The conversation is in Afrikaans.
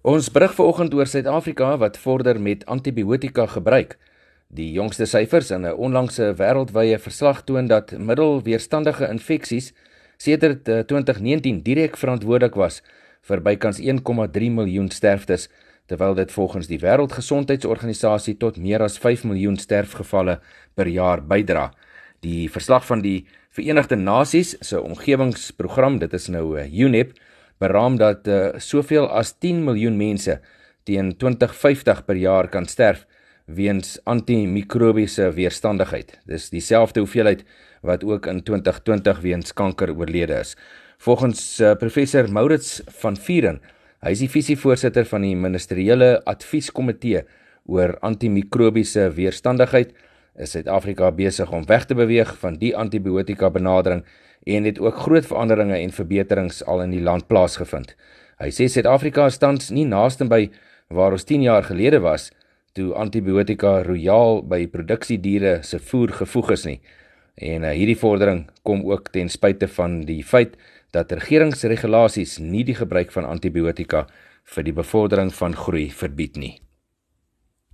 Ons berig vanoggend oor Suid-Afrika wat vorder met antibiotika gebruik. Die jongste syfers in 'n onlangse wêreldwye verslag toon dat middelweerstandige infeksies sedert 2019 direk verantwoordelik was vir bykans 1,3 miljoen sterftes, terwyl dit volgens die Wêreldgesondheidsorganisasie tot meer as 5 miljoen sterfgevalle per jaar bydra. Die verslag van die Verenigde Nasies se omgewingsprogram, dit is nou UNEP, beraam dat soveel as 10 miljoen mense teen 2050 per jaar kan sterf weens antimikrobiese weerstandigheid. Dis dieselfde hoeveelheid wat ook in 2020 weens kanker oorlede is. Volgens professor Maurits van Vuren, hy is die visievoorsitter van die ministeriële advieskomitee oor antimikrobiese weerstandigheid, is Suid-Afrika besig om weg te beweeg van die antibiotika benadering en het ook groot veranderinge en verbeterings al in die land plaasgevind. Hy sê Suid-Afrika is tans nie naaste by waar ons 10 jaar gelede was, toe antibiotika royaal by produksiediere se voer gevoeg is nie. En hierdie vordering kom ook ten spyte van die feit dat regeringsregulasies nie die gebruik van antibiotika vir die bevordering van groei verbied nie.